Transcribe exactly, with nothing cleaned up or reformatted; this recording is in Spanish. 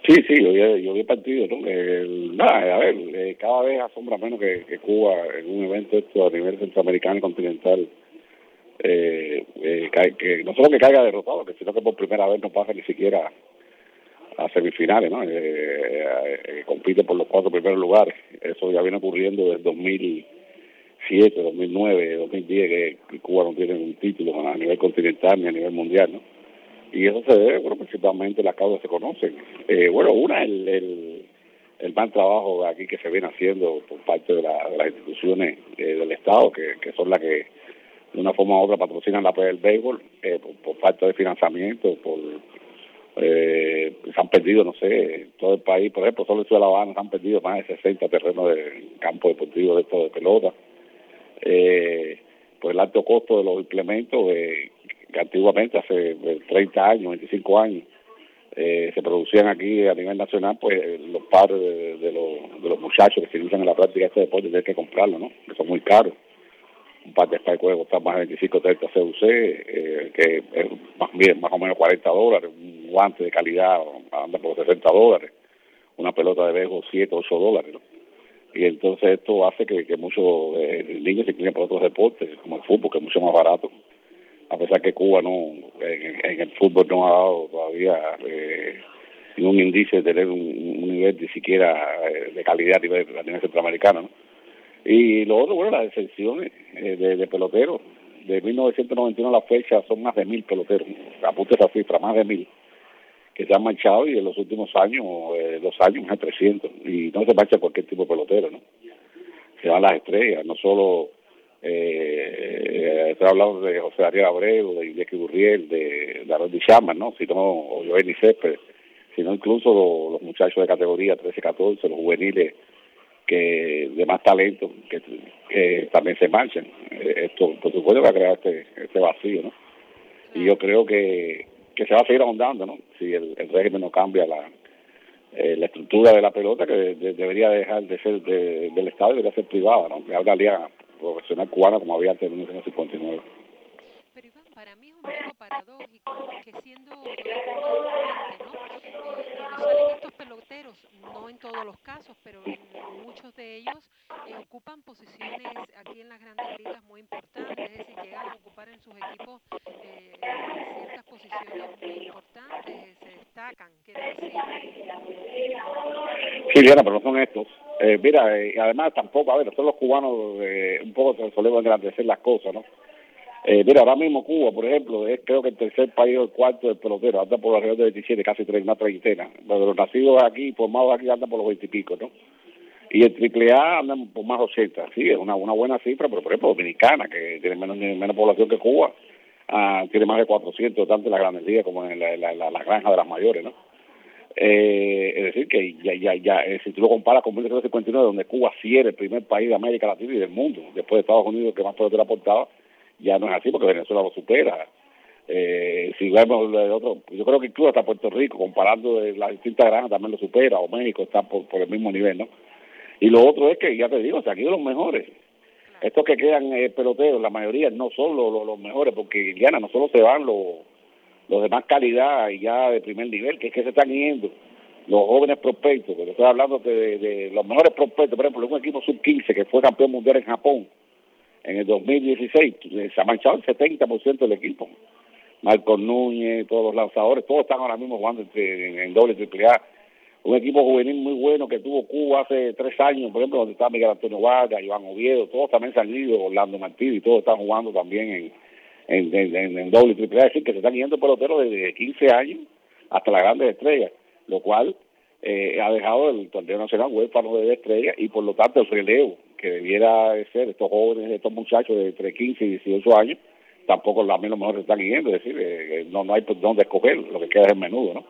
Sí, sí, yo vi, yo vi el partido, ¿no? El, nada, a ver, eh, cada vez asombra menos que, que Cuba en un evento esto a nivel centroamericano y continental, eh, eh, cae- que no solo que caiga derrotado, que sino que por primera vez no pasa ni siquiera a semifinales, ¿no? Eh, eh, eh, compite por los cuatro primeros lugares. Eso ya viene ocurriendo desde dos mil siete, dos mil nueve, dos mil diez, que, que Cuba no tiene un título a nivel continental ni a nivel mundial, ¿no? Y eso se debe, bueno, principalmente las causas se conocen. Eh, bueno, una, el, el, el mal trabajo aquí que se viene haciendo por parte de, la, de las instituciones eh, del Estado, que, que son las que de una forma u otra patrocinan la pelea del béisbol, eh, por, por falta de financiamiento, por eh, se han perdido, no sé, todo el país, por ejemplo, solo en Ciudad de La Habana se han perdido más de sesenta terrenos de campo deportivo de esto de pelota, eh, por el alto costo de los implementos, eh, que antiguamente, hace treinta años, veinticinco años, eh, se producían aquí a nivel nacional, pues los padres de, de, los, de los muchachos que se inician en la práctica de este deporte tienen que comprarlo, ¿no? Que son muy caros. Un par de spike puede costar más de veinticinco, treinta C U C, eh, que es más bien más o menos cuarenta dólares, un guante de calidad anda por sesenta dólares, una pelota de béisbol siete, ocho dólares, ¿no? Y entonces esto hace que, que muchos eh, niños se inclinen por otros deportes, como el fútbol, que es mucho más barato, a pesar que Cuba no en, en el fútbol no ha dado todavía eh, ningún indicio de tener un, un nivel ni siquiera eh, de calidad a nivel, a nivel centroamericano, ¿no? Y lo otro, bueno, las excepciones eh, de, de peloteros. De mil novecientos noventa y uno a la fecha son más de mil peloteros. Apunte esa cifra, más de mil, que se han marchado, y en los últimos años, eh, dos años, más de trescientos. Y no se marcha cualquier tipo de pelotero, ¿no? Se van las estrellas, no solo... Eh, estoy hablando de José Ariel Abreu, de Iñaki Gurriel, de David Chapman, ¿no? Sino, o Joel Céspedes, sino incluso los, los muchachos de categoría trece catorce, los juveniles que de más talento, que, que también se marchan. Eh, esto, por supuesto, va a crear este, este vacío, ¿no? Y yo creo que, que se va a seguir ahondando, ¿no? Si el, el régimen no cambia la eh, la estructura de la pelota, que de, de, debería dejar de ser de, del Estado, debería ser privada, ¿no? Que habla liga profesional cubana como había antes de mil novecientos cincuenta y nueve. Pero Iván, para mí es un poco paradójico que siendo eh, Cuba la fuente, ¿no? Eh, donde salen estos peloteros, no en todos los casos, pero en muchos de ellos eh, ocupan posiciones aquí en las grandes ligas muy importantes, es decir, llegan a ocupar en sus equipos eh, ciertas posiciones muy importantes, eh, se destacan, quiero decir. Sí, Diana, pero no son estos. Eh, mira, eh, además tampoco, a ver, nosotros los cubanos eh, un poco solemos engrandecer las cosas, ¿no? Eh, mira, ahora mismo Cuba, por ejemplo, es creo que el tercer país o el cuarto del pelotero, anda por alrededor de veintisiete, casi tres, una treintena. Pero los nacidos aquí, formados aquí, andan por los veinte y pico, ¿no? Y el triple A andan por más ochenta, sí, es una, una buena cifra, pero por ejemplo Dominicana, que tiene menos, menos población que Cuba, ah, tiene más de cuatrocientos, tanto en las grandes ligas como en la, la, la, la granja de las mayores, ¿no? Eh, es decir, que ya, ya, ya, eh, si tú lo comparas con mil novecientos cincuenta y nueve, donde Cuba sí era el primer país de América Latina y del mundo, después de Estados Unidos, que más pelotero aportaba, ya no es así, porque Venezuela lo supera. Eh, si vemos el otro, yo creo que incluso hasta Puerto Rico, comparando las distintas granjas, también lo supera, o México está por, por el mismo nivel, ¿no? Y lo otro es que, ya te digo, o sea, aquí de los mejores. Claro. Estos que quedan eh, peloteros, la mayoría no son los, los, los mejores, porque Diana, no solo se van los, los de más calidad y ya de primer nivel, que es que se están yendo los jóvenes prospectos, pero estoy hablando de, de los mejores prospectos, por ejemplo, un equipo sub quince que fue campeón mundial en Japón en el dos mil dieciséis, se ha manchado el setenta por ciento del equipo. Marcos Núñez, todos los lanzadores, todos están ahora mismo jugando entre, en, en doble triple A. Un equipo juvenil muy bueno que tuvo Cuba hace tres años, por ejemplo, donde está Miguel Antonio Vargas, Iván Oviedo, todos también se han ido, Orlando Martínez, y todos están jugando también en, en, en, en, en doble triple A, es decir, que se están yendo peloteros desde quince años hasta las grandes estrellas, lo cual eh, ha dejado el torneo nacional huérfano de estrellas, y por lo tanto el relevo que debiera ser estos jóvenes, estos muchachos de entre quince y dieciocho años, tampoco también los mejores están yendo, es decir, eh, no, no hay por dónde escoger, lo que queda es el menudo, ¿no?